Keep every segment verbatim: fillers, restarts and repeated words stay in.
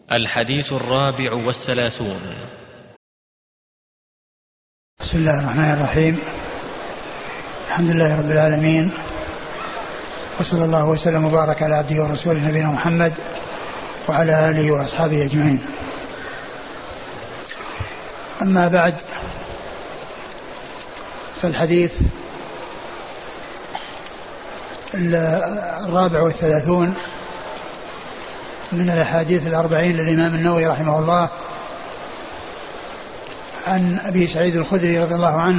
الحديث الرابع والثلاثون. بسم الله الرحمن الرحيم. الحمد لله رب العالمين، وصلى الله وسلم وبارك على عبده ورسوله نبينا محمد وعلى آله وأصحابه أجمعين. أما بعد، فالحديث الرابع والثلاثون من الأحاديث الأربعين للإمام النووي رحمه الله، عن أبي سعيد الخدري رضي الله عنه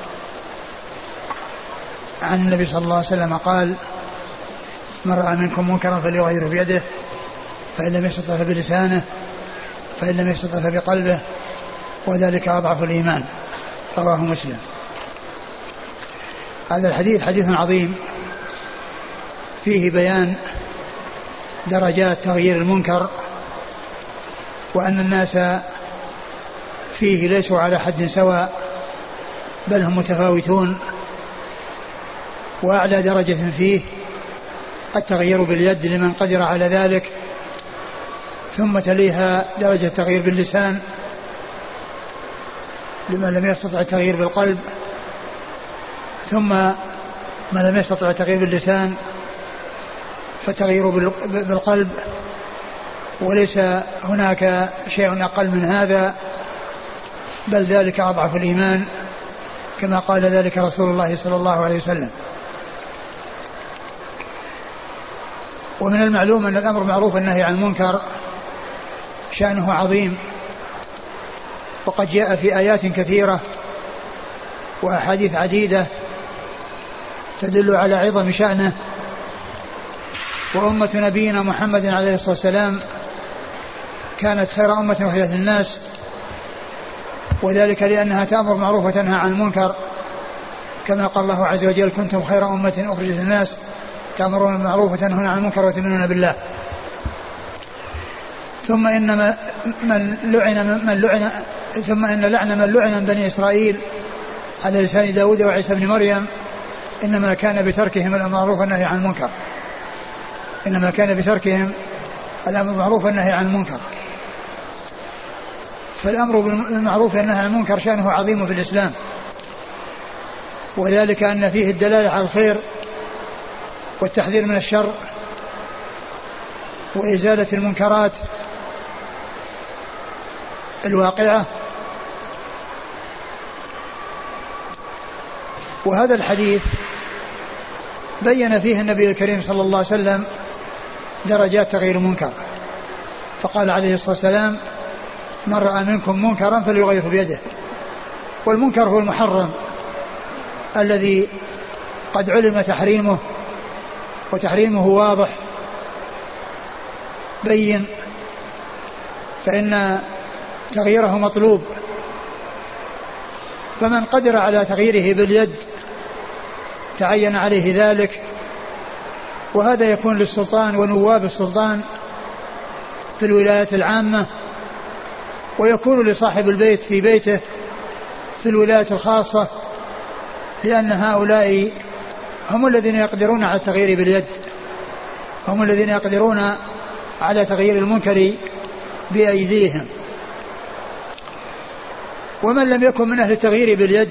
عن النبي صلى الله عليه وسلم قال: من رأى منكم منكرا فليغيره بيده، فإن لم يستطع فبلسانه، فإن لم يستطع فبقلبه، وذلك أضعف الإيمان. رواه مسلم. هذا الحديث حديث عظيم فيه بيان درجات تغيير المنكر، وأن الناس فيه ليسوا على حد سواء، بل هم متفاوتون، وأعلى درجة فيه التغيير باليد لمن قدر على ذلك، ثم تليها درجة التغيير باللسان لمن لم يستطع التغيير بالقلب، ثم من لم يستطع التغيير باللسان فالتغيير بالقلب، وليس هناك شيء أقل من هذا، بل ذلك أضعف الإيمان، كما قال ذلك رسول الله صلى الله عليه وسلم. ومن المعلوم أن الأمر معروف والنهي عن المنكر شأنه عظيم، وقد جاء في آيات كثيرة وأحاديث عديدة تدل على عظم شأنه. وأمة نبينا محمد عليه الصلاة والسلام كانت خير أمة أخرجت للناس، وذلك لأنها تأمر معروف وتنهى عن المنكر، كما قال الله عز وجل: كنتم خير أمة أخرجت للناس تأمرون بالمعروف وتنهون عن المنكر وتؤمنون بالله. ثم إن من لعن من لعن ثم إن لعن من لعن من بني إسرائيل على لسان داود وعيسى بن مريم إنما كان بتركهم الأمر بالمعروف والنهي عن المنكر إنما كان بتركهم الأمر بالمعروف والنهي عن المنكر. فالأمر بالمعروف والنهي عن المنكر شأنه عظيم في الإسلام، وذلك أن فيه الدلالة على الخير والتحذير من الشر وإزالة المنكرات الواقعة. وهذا الحديث بين فيه النبي الكريم صلى الله عليه وسلم درجات تغيير المنكر، فقال عليه الصلاة والسلام: من رأى منكم منكرا فليغيره بيده. والمنكر هو المحرم الذي قد علم تحريمه، وتحريمه واضح بين، فإن تغييره مطلوب. فمن قدر على تغييره باليد تعين عليه ذلك، وهذا يكون للسلطان ونواب السلطان في الولايات العامة، ويكون لصاحب البيت في بيته في الولايات الخاصة، لأن هؤلاء هم الذين يقدرون على التغيير باليد، هم الذين يقدرون على تغيير المنكر بأيديهم. ومن لم يكن من أهل التغيير باليد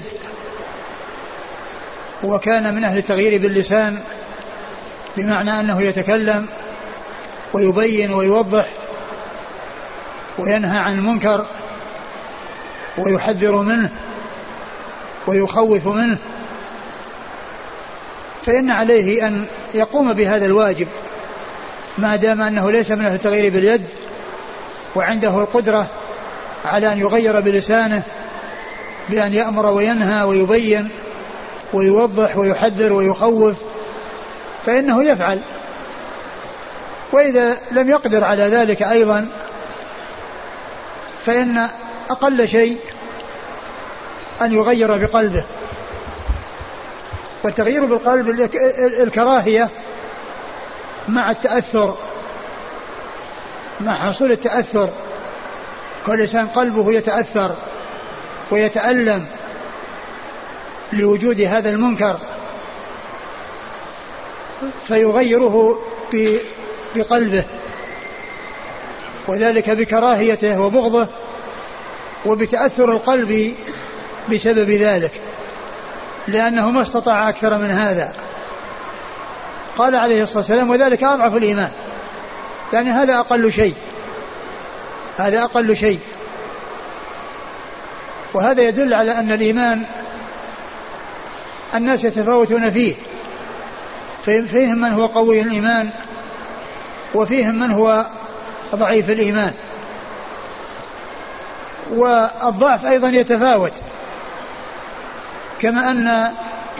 وكان من أهل التغيير باللسان، بمعنى أنه يتكلم ويبين ويوضح وينهى عن المنكر ويحذر منه ويخوف منه، فإن عليه أن يقوم بهذا الواجب ما دام أنه ليس من أهل التغيير باليد، وعنده القدرة على أن يغير بلسانه بأن يأمر وينهى ويبين ويوضح ويحذر ويخوف، فإنه يفعل. وإذا لم يقدر على ذلك أيضا، فإن أقل شيء أن يغير بقلبه. والتغيير بالقلب الكراهية مع التأثر، مع حصول التأثر، كل إنسان قلبه يتأثر ويتألم لوجود هذا المنكر، فيغيره بقلبه وذلك بكراهيته وبغضه وبتأثر القلب بسبب ذلك، لأنه ما استطاع أكثر من هذا. قال عليه الصلاة والسلام: وذلك أضعف الإيمان، يعني هذا أقل شيء، هذا أقل شيء. وهذا يدل على أن الإيمان الناس يتفاوتون فيه، فيهم من هو قوي الإيمان وفيهم من هو ضعيف الإيمان، والضعف أيضا يتفاوت، كما أن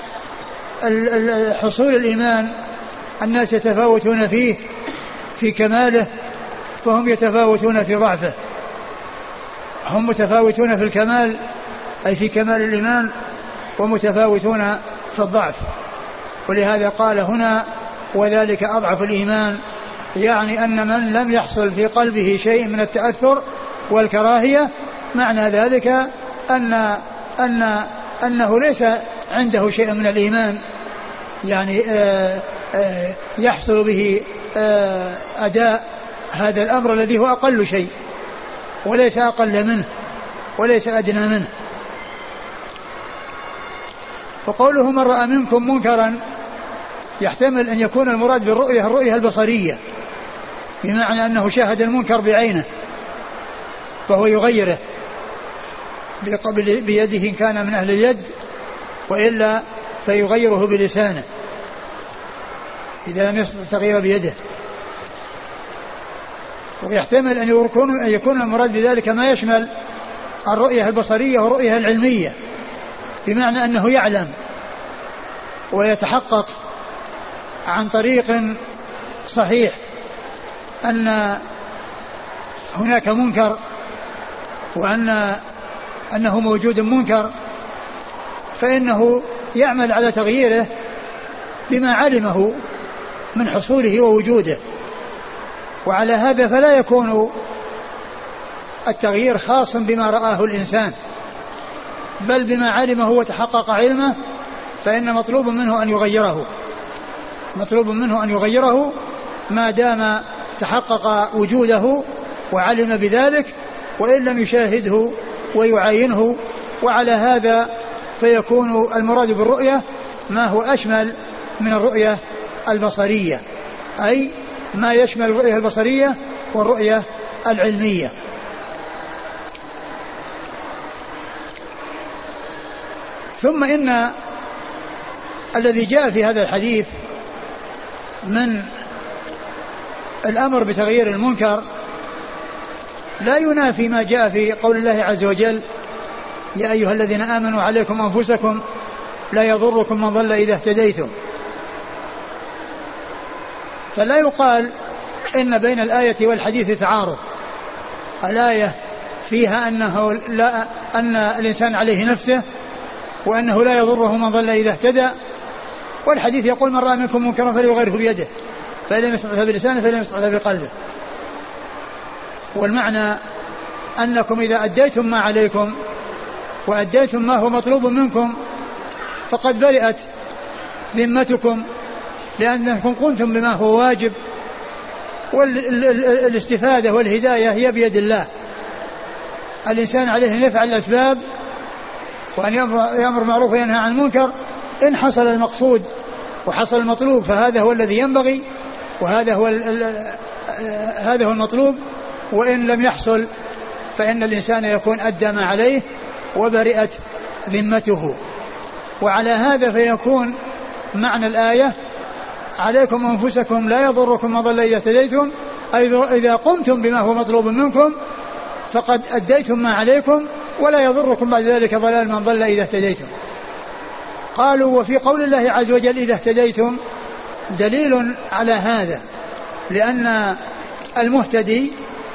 حصول الإيمان الناس يتفاوتون فيه في كماله، فهم يتفاوتون في ضعفه. هم متفاوتون في الكمال أي في كمال الإيمان، ومتفاوتون في الضعف. ولهذا قال هنا: وذلك أضعف الإيمان، يعني أن من لم يحصل في قلبه شيء من التأثر والكراهية، معنى ذلك أن أن أنه ليس عنده شيء من الإيمان، يعني آآ آآ يحصل به أداء هذا الأمر الذي هو أقل شيء، وليس أقل منه وليس أدنى منه. وقوله: من رأى منكم منكرا، يحتمل أن يكون المراد بالرؤية الرؤية البصرية، بمعنى أنه شاهد المنكر بعينه فهو يغيره بيده إن كان من أهل اليد، وإلا فيغيره بلسانه إذا لم يستطع التغيير بيده. ويحتمل أن يكون, أن يكون المراد بذلك ما يشمل الرؤية البصرية والرؤية العلمية، بمعنى أنه يعلم ويتحقق عن طريق صحيح أن هناك منكر، وأن أنه موجود منكر، فإنه يعمل على تغييره بما علمه من حصوله ووجوده. وعلى هذا فلا يكون التغيير خاصا بما رآه الإنسان، بل بما علمه وتحقق علمه، فإن مطلوب منه أن يغيره، مطلوب منه أن يغيره ما دام تحقق وجوده وعلم بذلك، وإن لم يشاهده ويعاينه. وعلى هذا فيكون المراد بالرؤية ما هو أشمل من الرؤية البصرية، أي ما يشمل الرؤية البصرية والرؤية العلمية. ثم إن الذي جاء في هذا الحديث من الأمر بتغيير المنكر لا ينافي ما جاء في قول الله عز وجل: يا أيها الذين آمنوا عليكم أنفسكم لا يضركم من ضل إذا اهتديتم. فلا يقال إن بين الآية والحديث تعارض. الآية فيها أنه لا أن الإنسان عليه نفسه وأنه لا يضره من ضل إذا اهتدى، والحديث يقول: من رأى منكم منكرا فليغيره بيده، فإن لم يستطع بلسانه فإن لم يستطع بقلبه. والمعنى أنكم إذا أديتم ما عليكم وأديتم ما هو مطلوب منكم فقد برئت ذمتكم، لأنكم قمتم بما هو واجب، والاستفادة والهداية هي بيد الله. الإنسان عليه أن يفعل الأسباب وأن يأمر معروف وينهى عن المنكر. إن حصل المقصود وحصل المطلوب فهذا هو الذي ينبغي، وهذا هو هذا هو المطلوب. وإن لم يحصل فإن الإنسان يكون أدى ما عليه وبرئت ذمته. وعلى هذا فيكون معنى الآية: عليكم أنفسكم لا يضركم من ضل إذا اهتديتم، أي إذا قمتم بما هو مطلوب منكم فقد أديتم ما عليكم، ولا يضركم بعد ذلك ضلال من ضل إذا اهتديتم. قالوا: وفي قول الله عز وجل إذا اهتديتم دليل على هذا، لأن المهتدي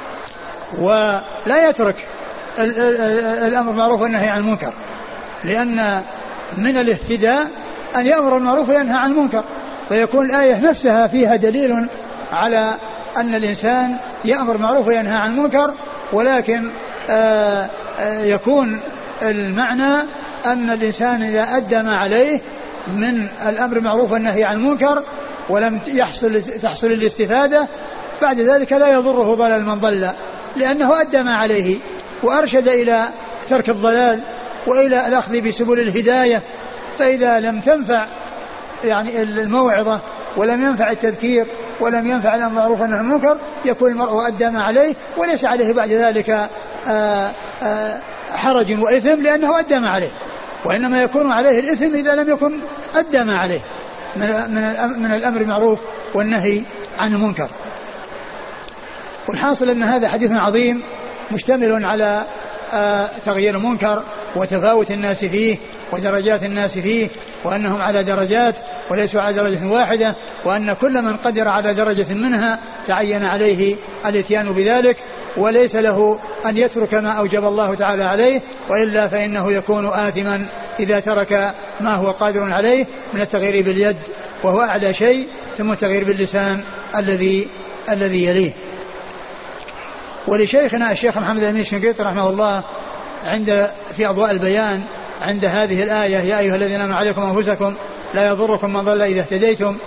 ولا يترك الأمر بالمعروف والنهي عن المنكر، لأن من الاهتداء أن يأمر بالمعروف وينهى عن المنكر، فيكون الآية نفسها فيها دليل على أن الإنسان يأمر بالمعروف وينهى عن المنكر، ولكن آآ آآ يكون المعنى أن الإنسان إذا أدى ما عليه من الأمر بالمعروف والنهي عن المنكر ولم يحصل تحصل الاستفادة بعد ذلك لا يضره ضلال من ضل لأنه أدى ما عليه وأرشد إلى ترك الضلال وإلى الأخذ بسبل الهداية. فإذا لم تنفع يعني الموعظة ولم ينفع التذكير ولم ينفع الأمر بالمعروف والنهي عن المنكر يكون المرء أدى ما عليه وليس عليه بعد ذلك آآ آآ حرج وإثم لأنه أدى ما عليه، وإنما يكون عليه الإثم إذا لم يكن أدى ما عليه من من الأمر بالمعروف والنهي عن المنكر. والحاصل أن هذا حديث عظيم مشتمل على تغيير المنكر وتفاوت الناس فيه ودرجات الناس فيه، وأنهم على درجات وليسوا على درجة واحدة، وأن كل من قدر على درجة منها تعين عليه الاتيان بذلك، وليس له أن يترك ما أوجب الله تعالى عليه، وإلا فإنه يكون آثما إذا ترك ما هو قادر عليه من التغيير باليد وهو أعلى شيء، ثم التغيير باللسان الذي الذي يليه. ولشيخنا الشيخ محمد الأمين الشنقيطي رحمه الله عند في أضواء البيان عند هذه الآية يا أيها الذين آمنوا عليكم أنفسكم لا يضركم من ضل إذا اهتديتم،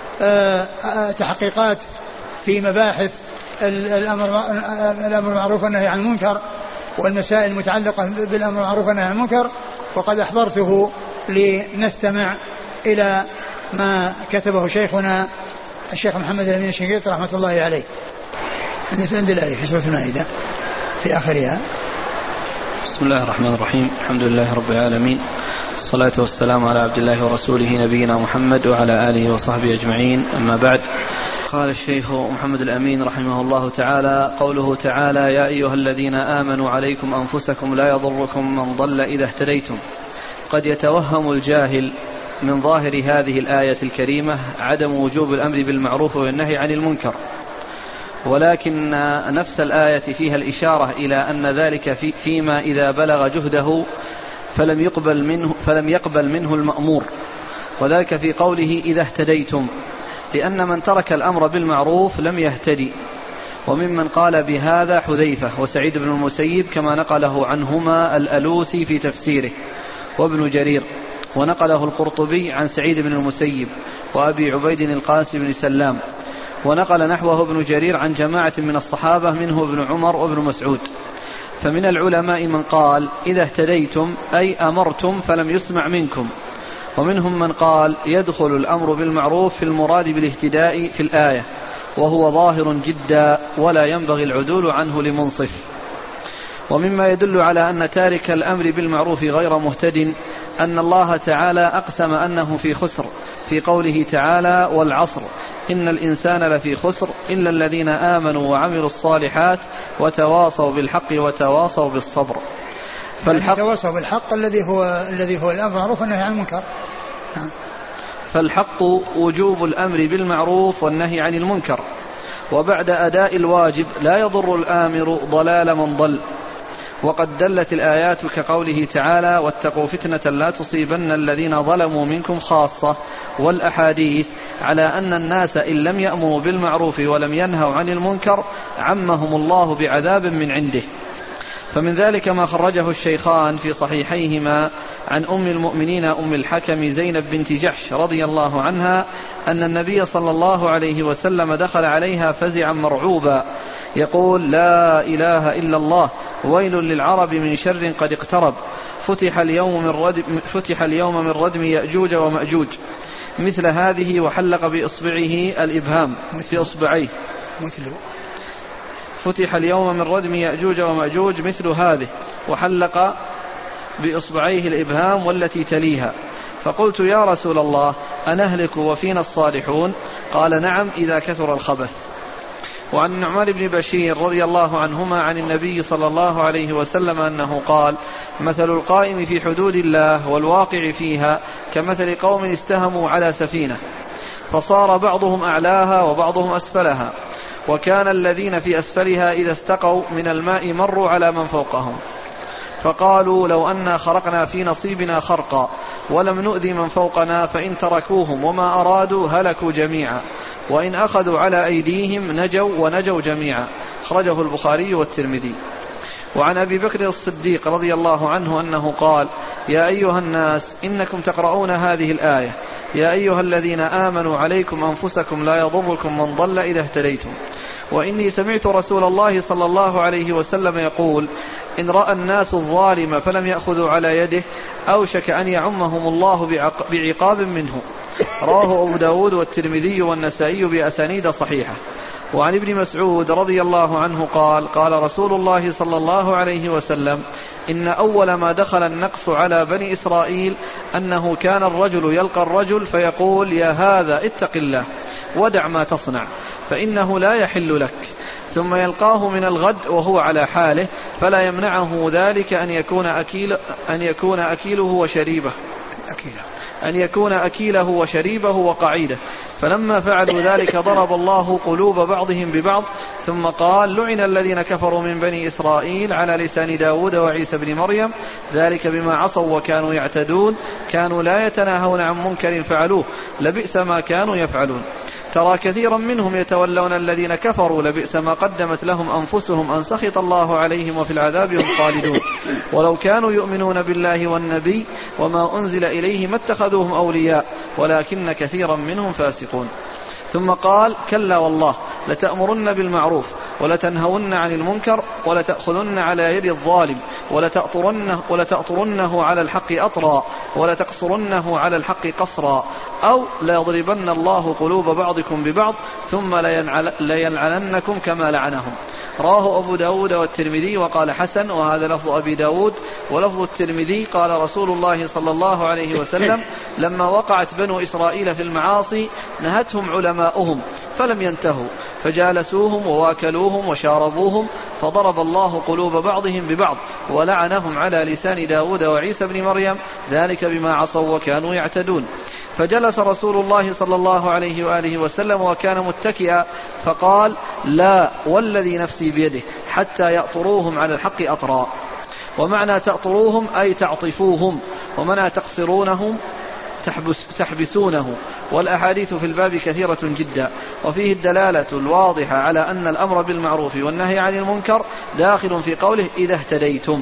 تحقيقات في مباحث الأمر الأمر بالمعروف والنهي عن المنكر والمسائل المتعلقة بالأمر بالمعروف والنهي عن المنكر، وقد أحضرته لنستمع إلى ما كتبه شيخنا الشيخ محمد الأمين الشنقيطي رحمة الله عليه. عند الآية في سورة المائدة في آخرها. بسم الله الرحمن الرحيم، الحمد لله رب العالمين، الصلاة والسلام على عبد الله ورسوله نبينا محمد وعلى آله وصحبه أجمعين، أما بعد. قال الشيخ محمد الأمين رحمه الله تعالى: قوله تعالى يا أيها الذين آمنوا عليكم أنفسكم لا يضركم من ضل إذا اهتديتم. قد يتوهم الجاهل من ظاهر هذه الآية الكريمة عدم وجوب الأمر بالمعروف والنهي عن المنكر، ولكن نفس الآية فيها الإشارة إلى أن ذلك في فيما إذا بلغ جهده فلم يقبل منه, فلم يقبل منه المأمور، وذلك في قوله إذا اهتديتم، لأن من ترك الأمر بالمعروف لم يهتدي. وممن قال بهذا حذيفة وسعيد بن المسيب كما نقله عنهما الألوسي في تفسيره، وابن جرير، ونقله القرطبي عن سعيد بن المسيب وأبي عبيد القاسم بن سلام، ونقل نحوه ابن جرير عن جماعة من الصحابة منه ابن عمر وابن مسعود. فمن العلماء من قال إذا اهتديتم أي أمرتم فلم يسمع منكم، ومنهم من قال يدخل الأمر بالمعروف في المراد بالاهتداء في الآية، وهو ظاهر جدا ولا ينبغي العدول عنه لمنصف. ومما يدل على أن تارك الأمر بالمعروف غير مهتد أن الله تعالى أقسم أنه في خسر في قوله تعالى والعصر إن الإنسان لفي خسر إلا الذين آمنوا وعملوا الصالحات وتواصوا بالحق وتواصوا بالصبر. فالحق تواصوا بالحق الذي هو الذي هو الأمر بالمعروف والنهي عن المنكر. فالحق وجوب الأمر بالمعروف والنهي عن المنكر، وبعد أداء الواجب لا يضر الآمر ضلال من ضل. وقد دلت الآيات كقوله تعالى واتقوا فتنة لا تصيبن الذين ظلموا منكم خاصة، والأحاديث على أن الناس إن لم يأمروا بالمعروف ولم ينهوا عن المنكر عمهم الله بعذاب من عنده. فمن ذلك ما خرجه الشيخان في صحيحيهما عن أم المؤمنين أم الحكم زينب بنت جحش رضي الله عنها أن النبي صلى الله عليه وسلم دخل عليها فزعا مرعوبا يقول لا إله إلا الله ويل للعرب من شر قد اقترب فتح اليوم من ردم, فتح اليوم من ردم يأجوج ومأجوج مثل هذه وحلق بإصبعه الإبهام في إصبعيه فتح اليوم من ردم يأجوج ومأجوج مثل هذه وحلق بإصبعيه الإبهام والتي تليها. فقلت يا رسول الله أنهلك وفينا الصالحون؟ قال نعم إذا كثر الخبث. وعن النعمان بن بشير رضي الله عنهما عن النبي صلى الله عليه وسلم أنه قال مثل القائم في حدود الله والواقع فيها كمثل قوم استهموا على سفينة فصار بعضهم أعلاها وبعضهم أسفلها، وكان الذين في أسفلها إذا استقوا من الماء مروا على من فوقهم فقالوا لو أنا خرقنا في نصيبنا خرقا ولم نؤذي من فوقنا فإن تركوهم وما أرادوا هلكوا جميعا وإن أخذوا على أيديهم نجوا ونجوا جميعا. خرجه البخاري والترمذي. وعن أبي بكر الصديق رضي الله عنه أنه قال يا أيها الناس إنكم تقرؤون هذه الآية يا أيها الذين آمنوا عليكم أنفسكم لا يضركم من ضل إذا اهتديتم وإني سمعت رسول الله صلى الله عليه وسلم يقول إن رأى الناس الظالم فلم يأخذوا على يده أوشك أن يعمهم الله بعقاب منه. رواه أبو داود والترمذي والنسائي بأسانيد صحيحة. وعن ابن مسعود رضي الله عنه قال قال رسول الله صلى الله عليه وسلم إن أول ما دخل النقص على بني إسرائيل أنه كان الرجل يلقى الرجل فيقول يا هذا اتق الله ودع ما تصنع فإنه لا يحل لك، ثم يلقاه من الغد وهو على حاله فلا يمنعه ذلك أن يكون أكيل أن يكون أكيله وشريبه أكيله أن يكون أكيله وشريبه وقعيده. فلما فعلوا ذلك ضرب الله قلوب بعضهم ببعض، ثم قال لعن الذين كفروا من بني إسرائيل على لسان داود وعيسى بن مريم ذلك بما عصوا وكانوا يعتدون كانوا لا يتناهون عن منكر فعلوه لبئس ما كانوا يفعلون. ترى كثيرا منهم يتولون الذين كفروا لبئس ما قدمت لهم أنفسهم أن سخط الله عليهم وفي العذاب هم خالدون ولو كانوا يؤمنون بالله والنبي وما أنزل إليه ما اتخذوهم أولياء ولكن كثيرا منهم فاسقون. ثم قال كلا والله لتأمرن بالمعروف ولتنهون عن المنكر ولتأخذن على يد الظالم ولتأطرنه, ولتأطرنه على الحق أطرا ولتقصرنه على الحق قصرا أو ليضربن الله قلوب بعضكم ببعض ثم ليلعننكم كما لعنهم. رواه أبو داود والترمذي وقال حسن، وهذا لفظ أبي داود. ولفظ الترمذي قال رسول الله صلى الله عليه وسلم لما وقعت بنو إسرائيل في المعاصي نهتهم علماؤهم فلم ينتهوا فجالسوهم وواكلوهم وشاربوهم فضرب الله قلوب بعضهم ببعض ولعنهم على لسان داود وعيسى بن مريم ذلك بما عصوا وكانوا يعتدون. فجلس رسول الله صلى الله عليه وآله وسلم وكان متكئا فقال لا والذي نفسي بيده حتى يأطروهم على الحق أطرا. ومعنى تأطروهم أي تعطفوهم، ومعنى تقصرونهم تحبس تحبسونه. والأحاديث في الباب كثيرة جدا وفيه الدلالة الواضحة على أن الأمر بالمعروف والنهي عن المنكر داخل في قوله إذا اهتديتم.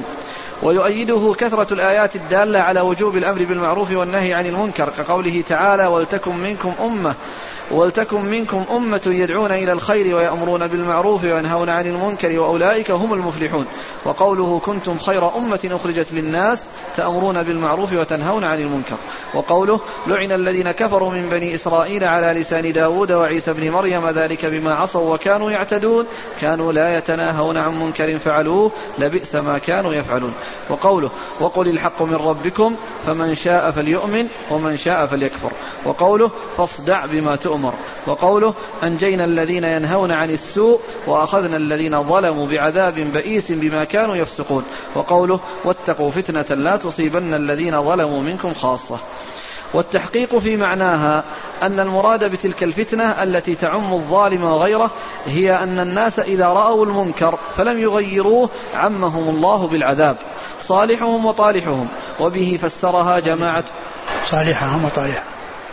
ويؤيده كثرة الآيات الدالة على وجوب الأمر بالمعروف والنهي عن المنكر كقوله تعالى ولتكن منكم أمة ولتكن منكم أمة يدعون إلى الخير ويأمرون بالمعروف وينهون عن المنكر وأولئك هم المفلحون. وقوله كنتم خير أمة أخرجت للناس تأمرون بالمعروف وتنهون عن المنكر. وقوله لعن الذين كفروا من بني إسرائيل على لسان داود وعيسى بن مريم ذلك بما عصوا وكانوا يعتدون كانوا لا يتناهون عن منكر فعلوه لبئس ما كانوا يفعلون. وقوله وقل الحق من ربكم فمن شاء فليؤمن ومن شاء فليكفر. وقوله فاصدع بما تؤمر. وقوله أنجينا الذين ينهون عن السوء وأخذنا الذين ظلموا بعذاب بئيس بما كانوا يفسقون. وقوله واتقوا فتنة لا تصيبن الذين ظلموا منكم خاصة. والتحقيق في معناها أن المراد بتلك الفتنة التي تعم الظالم وغيره هي أن الناس إذا رأوا المنكر فلم يغيروه عمهم الله بالعذاب صالحهم وطالحهم. وبه فسرها جماعة صالحهم وطالحهم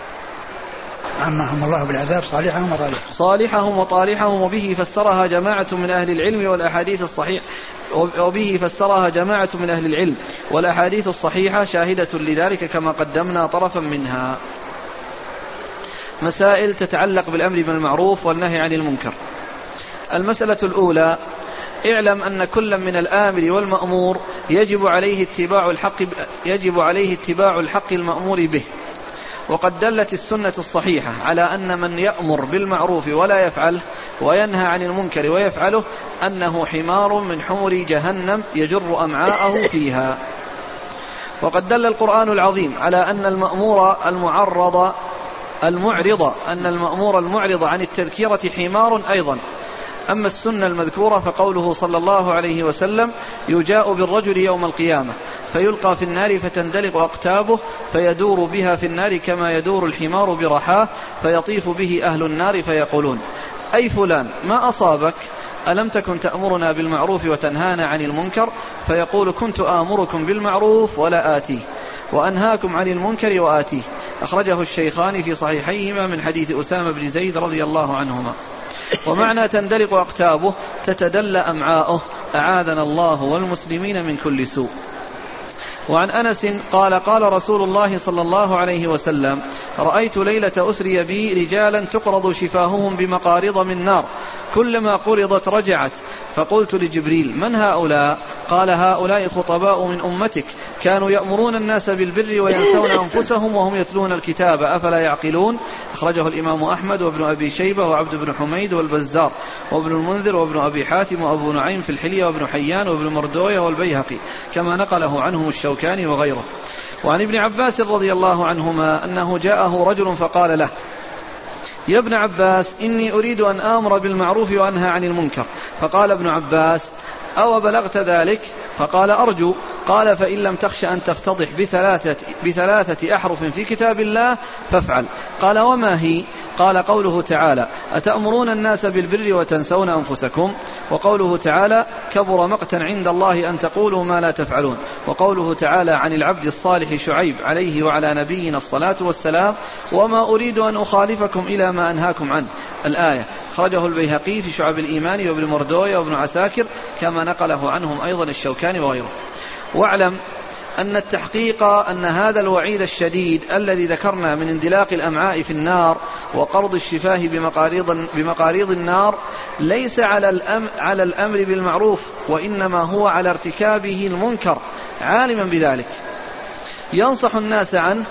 عمهم الله بالعذاب صالحهم وطالحهم صالحهم وطالحهم. وبه فسرها جماعة من أهل العلم والأحاديث الصحيحة وبه فسرها جماعة من أهل العلم والأحاديث الصحيحة شاهدة لذلك كما قدمنا طرفا منها. مسائل تتعلق بالأمر بالمعروف والنهي عن المنكر. المسألة الأولى اعلم أن كل من الآمر والمأمور يجب عليه اتباع الحق يجب عليه اتباع الحق المأمور به. وقد دلت السنة الصحيحة على أن من يأمر بالمعروف ولا يفعله وينهى عن المنكر ويفعله أنه حمار من حمر جهنم يجر أمعاءه فيها. وقد دل القرآن العظيم على أن المأمور المعرض المعرض أن المأمور المعرض عن التذكيرة حمار أيضا. أما السنة المذكورة فقوله صلى الله عليه وسلم يجاء بالرجل يوم القيامة فيلقى في النار فتندلق أقتابه فيدور بها في النار كما يدور الحمار برحاه فيطيف به أهل النار فيقولون أي فلان ما أصابك ألم تكن تأمرنا بالمعروف وتنهانا عن المنكر؟ فيقول كنت آمركم بالمعروف ولا آتيه وأنهاكم عن المنكر وآتيه. أخرجه الشيخان في صحيحيهما من حديث أسامة بن زيد رضي الله عنهما. ومعنى تندلق أقتابه تتدلى أمعاؤه أعاذنا الله والمسلمين من كل سوء. وعن أنس قال قال رسول الله صلى الله عليه وسلم رأيت ليلة أسري بي رجالا تقرض شفاههم بمقارض من نار كلما قرضت رجعت، فقلت لجبريل من هؤلاء؟ قال هؤلاء خطباء من أمتك كانوا يأمرون الناس بالبر وينسون أنفسهم وهم يتلون الكتاب أفلا يعقلون. أخرجه الإمام أحمد وابن أبي شيبة وعبد بن حميد والبزار وابن المنذر وابن أبي حاتم وأبو نعيم في الحلية وابن حيان وابن مردوية والبيهقي كما نقله عنهم الشوكاني وغيره. وعن ابن عباس رضي الله عنهما أنه جاءه رجل فقال له يا ابن عباس إني أريد أن آمر بالمعروف وأنهى عن المنكر. فقال ابن عباس أو بلغت ذلك؟ فقال أرجو. قال فإن لم تخش أن تفتضح بثلاثة, بثلاثة أحرف في كتاب الله فافعل. قال وما هي؟ قال قوله تعالى أتأمرون الناس بالبر وتنسون أنفسكم، وقوله تعالى كبر مقتا عند الله أن تقولوا ما لا تفعلون، وقوله تعالى عن العبد الصالح شعيب عليه وعلى نبينا الصلاة والسلام وما أريد أن أخالفكم إلى ما أنهاكم عنه، الآية. خرجه البيهقي في شعب الإيمان وابن مردوية وابن عساكر كما نقله عنهم أيضا الشوكاني وغيره. واعلم أن التحقيق أن هذا الوعيد الشديد الذي ذكرنا من اندلاق الأمعاء في النار وقرض الشفاه بمقاريض, بمقاريض النار ليس على, الأم على الأمر بالمعروف، وإنما هو على ارتكابه المنكر عالما بذلك ينصح الناس عنه.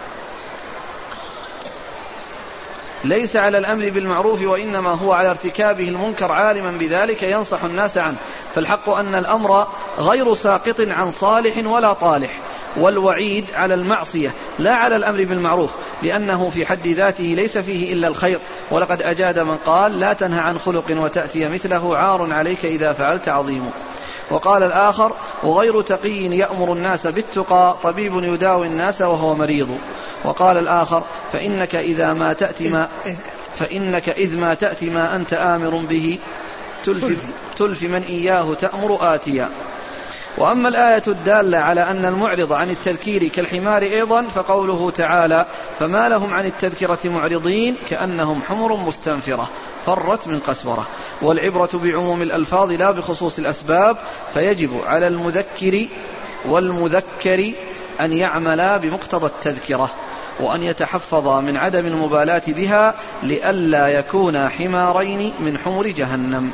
ليس على الأمر بالمعروف وإنما هو على ارتكابه المنكر عالما بذلك ينصح الناس عنه. فالحق أن الأمر غير ساقط عن صالح ولا طالح، والوعيد على المعصية لا على الأمر بالمعروف، لأنه في حد ذاته ليس فيه إلا الخير. ولقد أجاد من قال لا تنهى عن خلق وتأتي مثله عار عليك إذا فعلت عظيم. وقال الآخر وغير تقي يأمر الناس بالتقى طبيب يداوي الناس وهو مريض. وقال الآخر فإنك إذا ما تأتي ما فإنك إذ ما تأتي ما أنت آمر به تلف, تلف من إياه تأمر آتيا. وأما الآية الدالة على أن المعرض عن التذكير كالحمار أيضا فقوله تعالى فما لهم عن التذكرة معرضين كأنهم حمر مستنفرة فرت من قسورة. والعبرة بعموم الألفاظ لا بخصوص الأسباب، فيجب على المذكر والمذكر أن يعملا بمقتضى التذكرة وأن يتحفظا من عدم المبالاة بها لئلا يكونا حمارين من حمر جهنم.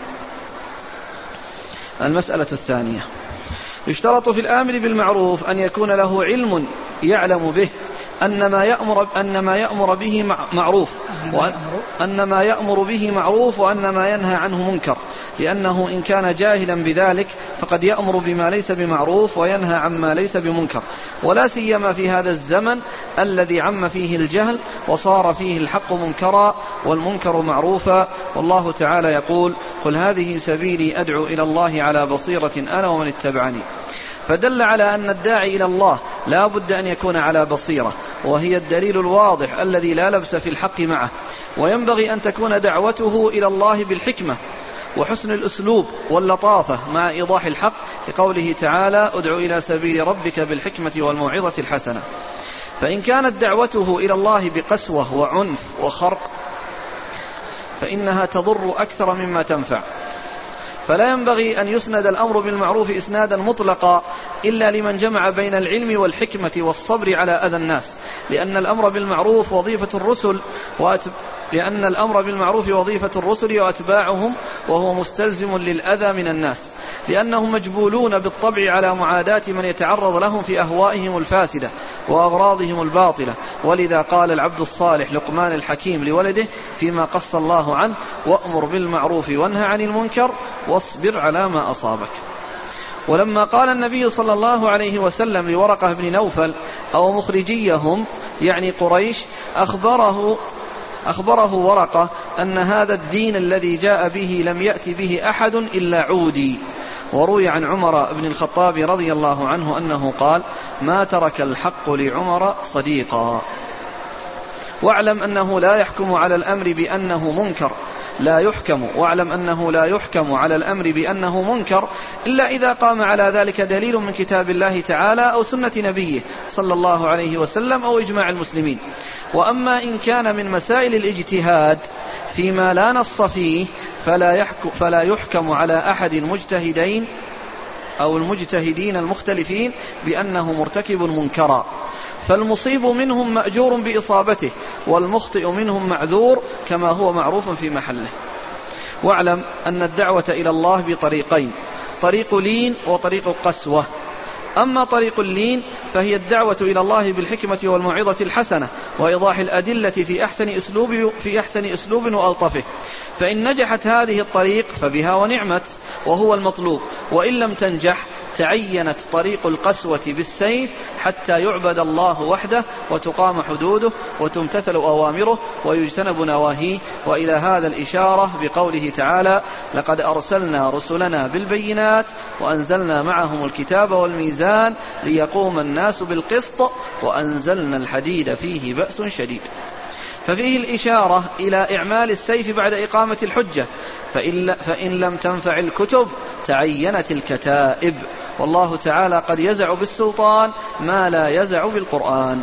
المسألة الثانية يشترط في الآمر بالمعروف أن يكون له علم يعلم به أن ما يأمر, أن ما يأمر به معروف وأن ما يأمر به معروف وأن ما ينهى عنه منكر، لأنه إن كان جاهلا بذلك فقد يأمر بما ليس بمعروف وينهى عما ليس بمنكر، ولا سيما في هذا الزمن الذي عم فيه الجهل وصار فيه الحق منكرا والمنكر معروفا. والله تعالى يقول قل هذه سبيلي أدعو إلى الله على بصيرة أنا ومن اتبعني. فدل على أن الداعي إلى الله لا بد أن يكون على بصيرة، وهي الدليل الواضح الذي لا لبس في الحق معه. وينبغي أن تكون دعوته إلى الله بالحكمة وحسن الأسلوب واللطافة مع إيضاح الحق، لقوله تعالى ادع إلى سبيل ربك بالحكمة والموعظة الحسنة. فإن كانت دعوته إلى الله بقسوة وعنف وخرق فإنها تضر أكثر مما تنفع. فلا ينبغي أن يسند الأمر بالمعروف إسنادا مطلقا إلا لمن جمع بين العلم والحكمة والصبر على أذى الناس، لأن الأمر بالمعروف وظيفة الرسل وأتب... لأن الأمر بالمعروف وظيفة الرسل وأتباعهم، وهو مستلزم للأذى من الناس، لأنهم مجبولون بالطبع على معاداة من يتعرض لهم في أهوائهم الفاسدة وأغراضهم الباطلة. ولذا قال العبد الصالح لقمان الحكيم لولده فيما قص الله عنه وأمر بالمعروف وانهى عن المنكر واصبر على ما أصابك. ولما قال النبي صلى الله عليه وسلم لورقة بن نوفل أو مخرجيهم يعني قريش أخبره أخبره ورقة أن هذا الدين الذي جاء به لم يأتي به أحد إلا عودي. وروي عن عمر بن الخطاب رضي الله عنه أنه قال ما ترك الحق لعمر صديقا. واعلم أنه لا يحكم على الأمر بأنه منكر لا يحكم واعلم أنه لا يحكم على الأمر بأنه منكر إلا إذا قام على ذلك دليل من كتاب الله تعالى أو سنة نبيه صلى الله عليه وسلم أو إجماع المسلمين. وأما إن كان من مسائل الاجتهاد فيما لا نص فيه فلا يحكم, فلا يحكم على أحد المجتهدين أو المجتهدين المختلفين بأنه مرتكب منكرا، فالمصيب منهم مأجور بإصابته والمخطئ منهم معذور كما هو معروف في محله. واعلم أن الدعوة إلى الله بطريقين: طريق لين وطريق قسوة. أما طريق اللين فهي الدعوة إلى الله بالحكمة والموعظة الحسنة وإيضاح الأدلة في أحسن أسلوب, في أحسن أسلوب وألطفه، فإن نجحت هذه الطريق فبها ونعمت وهو المطلوب، وإن لم تنجح تعينت طريق القسوة بالسيف حتى يعبد الله وحده وتقام حدوده وتمتثل أوامره ويجتنب نواهيه. وإلى هذا الإشارة بقوله تعالى: لقد أرسلنا رسلنا بالبينات وأنزلنا معهم الكتاب والميزان ليقوم الناس بالقسط وأنزلنا الحديد فيه بأس شديد. ففيه الإشارة إلى إعمال السيف بعد إقامة الحجة، فإن, فإن لم تنفع الكتب تعينت الكتائب، والله تعالى قد يزع بالسلطان ما لا يزع بالقرآن.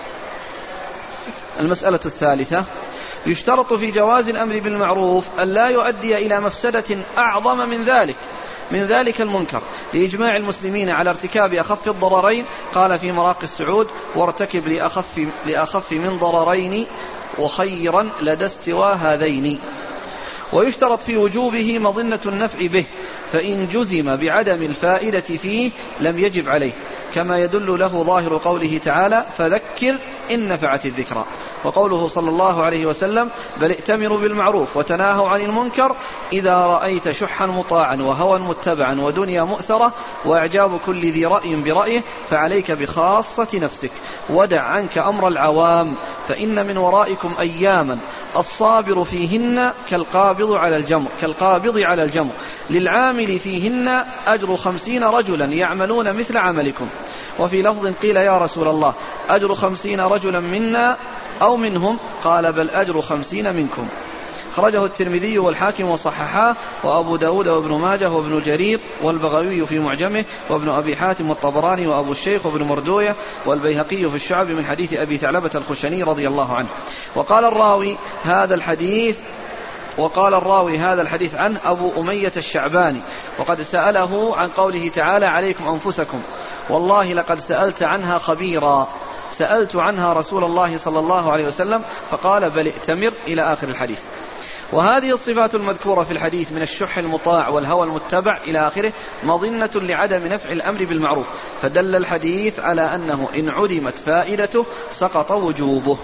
المسألة الثالثة: يشترط في جواز الأمر بالمعروف أن لا يؤدي إلى مفسدة أعظم من ذلك من ذلك المنكر، لإجماع المسلمين على ارتكاب أخف الضررين. قال في مراقي السعود: وارتكب لأخف, لأخف من ضررين وخيرا لدى استوى هذين. ويشترط في وجوبه مظنة النفع به، فإن جزم بعدم الفائدة فيه لم يجب عليه، كما يدل له ظاهر قوله تعالى: فذكر إن نفعت الذكرى، وقوله صلى الله عليه وسلم: بل ائتمروا بالمعروف وتناهوا عن المنكر إذا رأيت شحا مطاعا وهوى متبعا ودنيا مؤثرة وإعجاب كل ذي رأي برأيه فعليك بخاصة نفسك ودع عنك أمر العوام، فإن من ورائكم أياما الصابر فيهن كالقابض على الجمر كالقابض على الجمر للعامل فيهن أجر خمسين رجلا يعملون مثل عملكم. وفي لفظ قيل: يا رسول الله أجر خمسين رجلا منا أو منهم؟ قال: بل أجر خمسين منكم. خرجه الترمذي والحاكم وصححاه، وأبو داود وابن ماجه وابن جرير والبغوي في معجمه وابن أبي حاتم والطبراني وأبو الشيخ وابن مردوية والبيهقي في الشعب من حديث أبي ثعلبة الخشني رضي الله عنه. وقال الراوي هذا الحديث وقال الراوي هذا الحديث عنه أبو أمية الشعباني، وقد سأله عن قوله تعالى: عليكم أنفسكم، والله لقد سألت عنها خبيرا، سألت عنها رسول الله صلى الله عليه وسلم فقال: بل ائتمر، إلى آخر الحديث. وهذه الصفات المذكورة في الحديث من الشح المطاع والهوى المتبع إلى آخره مظنة لعدم نفع الأمر بالمعروف، فدل الحديث على أنه إن عدمت فائدته سقط وجوبه.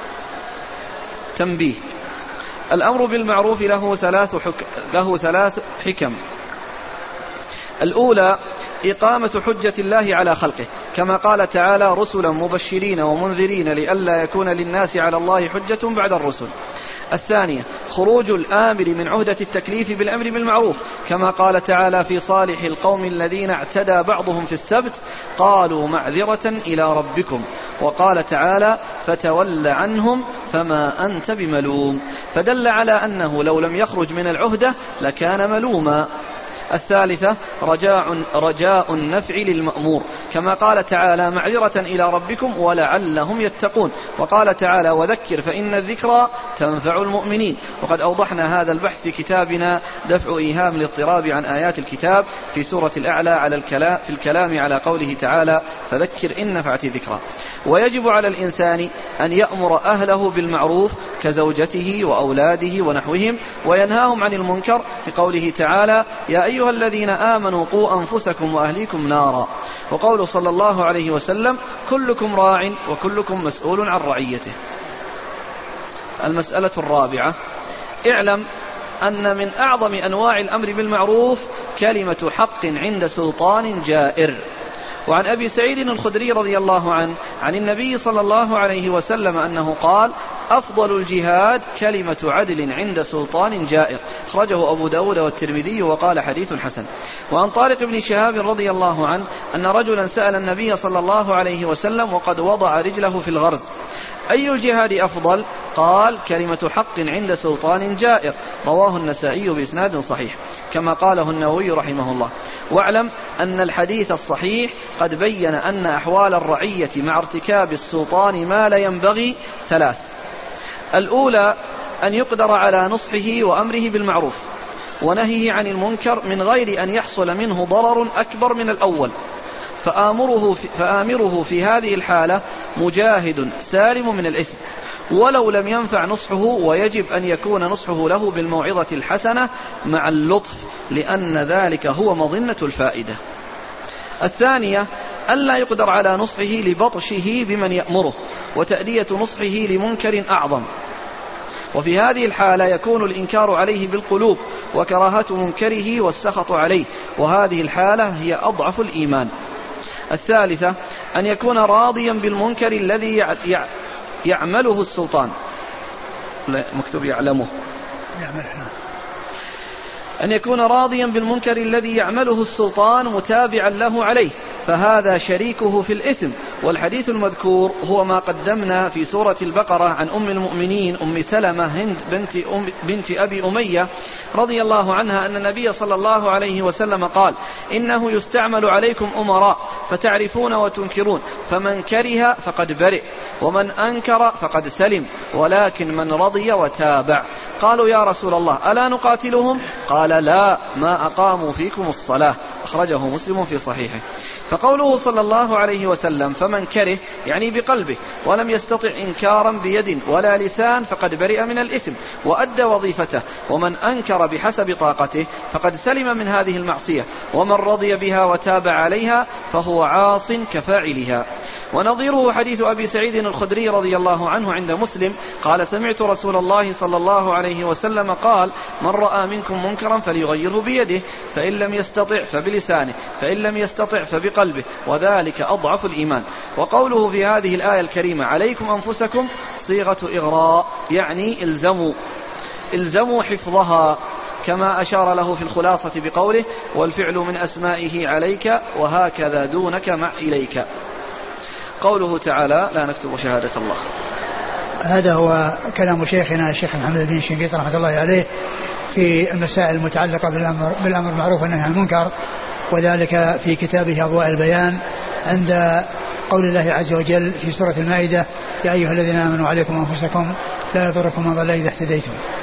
تنبيه: الأمر بالمعروف له ثلاث, حك... له ثلاث حكم. الأولى إقامة حجة الله على خلقه، كما قال تعالى: رسلا مبشرين ومنذرين لئلا يكون للناس على الله حجة بعد الرسل. الثانية خروج الآمر من عهدة التكليف بالأمر بالمعروف، كما قال تعالى في صالح القوم الذين اعتدى بعضهم في السبت قالوا معذرة إلى ربكم، وقال تعالى: فتول عنهم فما أنت بملوم، فدل على أنه لو لم يخرج من العهدة لكان ملوما. الثالثة رجاء, رجاء النفع للمأمور، كما قال تعالى: معذرة إلى ربكم ولعلهم يتقون، وقال تعالى: وذكر فإن الذكرى تنفع المؤمنين. وقد أوضحنا هذا البحث في كتابنا دفع إيهام الاضطراب عن آيات الكتاب في سورة الأعلى على الكلام في الكلام على قوله تعالى: فذكر إن نفعت الذكرى. ويجب على الإنسان أن يأمر أهله بالمعروف كزوجته وأولاده ونحوهم، وينهاهم عن المنكر بقوله تعالى: يا أيها الذين آمنوا قوا أنفسكم وأهليكم نارا. وقوله صلى الله عليه وسلم: كلكم راع وكلكم مسؤول عن رعيته. المسألة الرابعة: اعلم أن من أعظم أنواع الأمر بالمعروف كلمة حق عند سلطان جائر. وعن أبي سعيد الخدري رضي الله عنه عن النبي صلى الله عليه وسلم أنه قال: أفضل الجهاد كلمة عدل عند سلطان جائر. أخرجه أبو داود والترمذي وقال: حديث حسن. وعن طارق بن شهاب رضي الله عنه أن رجلا سأل النبي صلى الله عليه وسلم وقد وضع رجله في الغرز: أي الجهاد أفضل؟ قال: كلمة حق عند سلطان جائر. رواه النسائي بإسناد صحيح، كما قاله النووي رحمه الله. واعلم أن الحديث الصحيح قد بين أن أحوال الرعية مع ارتكاب السلطان ما لا ينبغي ثلاث: الأولى أن يقدر على نصحه وأمره بالمعروف ونهيه عن المنكر من غير أن يحصل منه ضرر أكبر من الأول، فآمره في, فآمره في هذه الحالة مجاهد سالم من الإثم ولو لم ينفع نصحه، ويجب أن يكون نصحه له بالموعظة الحسنة مع اللطف لأن ذلك هو مظنة الفائدة. الثانية ألا يقدر على نصحه لبطشه بمن يأمره، وتأدية نصحه لمنكر أعظم، وفي هذه الحالة يكون الإنكار عليه بالقلوب وكراهة منكره والسخط عليه، وهذه الحالة هي أضعف الإيمان. الثالثة أن يكون راضيا بالمنكر الذي يعمله السلطان، لا مكتوب يعلمه، أن يكون راضيا بالمنكر الذي يعمله السلطان متابعا له عليه، فهذا شريكه في الإثم. والحديث المذكور هو ما قدمنا في سورة البقرة عن أم المؤمنين أم سلمة هند بنت, أم بنت أبي أمية رضي الله عنها أن النبي صلى الله عليه وسلم قال: إنه يستعمل عليكم أمراء فتعرفون وتنكرون، فمن كره فقد برئ، ومن أنكر فقد سلم، ولكن من رضي وتابع. قالوا: يا رسول الله ألا نقاتلهم؟ قال: لا، ما أقاموا فيكم الصلاة. أخرجه مسلم في صحيحه. فقوله صلى الله عليه وسلم فمن كره يعني بقلبه ولم يستطع إنكارا بيد ولا لسان فقد برئ من الإثم وأدى وظيفته، ومن أنكر بحسب طاقته فقد سلم من هذه المعصية، ومن رضي بها وتابع عليها فهو عاص كفاعلها. ونظيره حديث أبي سعيد الخدري رضي الله عنه عند مسلم قال: سمعت رسول الله صلى الله عليه وسلم قال: من رأى منكم منكرا فليغيره بيده، فإن لم يستطع فبلسانه، فإن لم يستطع فبقلبه، وذلك أضعف الإيمان. وقوله في هذه الآية الكريمة عليكم أنفسكم صيغة إغراء، يعني الزموا الزموا حفظها، كما أشار له في الخلاصة بقوله: والفعل من أسمائه عليك وهكذا دونك مع إليك. قوله تعالى: لا نكتب شهادة الله. هذا هو كلام شيخنا الشيخ محمد بن شنقيط رحمة الله عليه في المسائل المتعلقة بالأمر بالأمر بالمعروف والنهي عن المنكر، وذلك في كتابه أضواء البيان عند قول الله عز وجل في سورة المائدة: يا أيها الذين آمنوا عليكم أنفسكم لا يضركم من ضل إذا اهتديتم.